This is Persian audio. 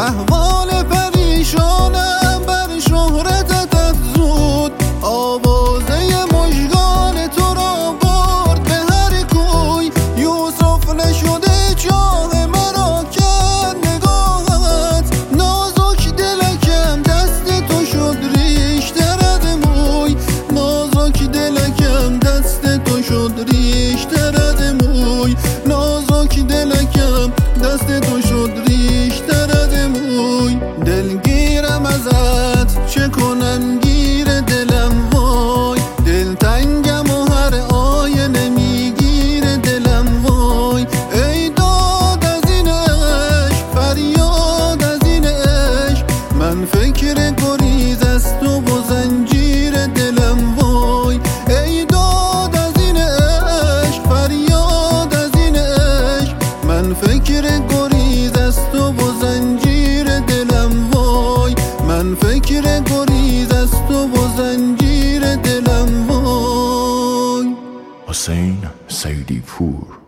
احوال پریشانم بر شهرتت افزود، آوازه مژگان تو را برد به هر کوی. یوسف نشده چاه مرا کرد نگاهت، نازک دلکم دست تو شد ریشتر از موی. نازک دلکم دست تو شد ریشتر از موی. نازک دلکم دست تو شد ریشتر از موی. دلگیرم ازت چه کنم گیر دلم وای، دلتنگم و هر آینه میگیر دلم وای. ای داد از این عشق، فریاد از این عشق، من فکر گریز از تو و زنجیر دلم وای. ای داد از این عشق، فریاد از این عشق، من فکر گریز از تو و زنجیر دلم وای. من فکر گریز از تو و زنجیر دلم وای. حسین سیدی پور.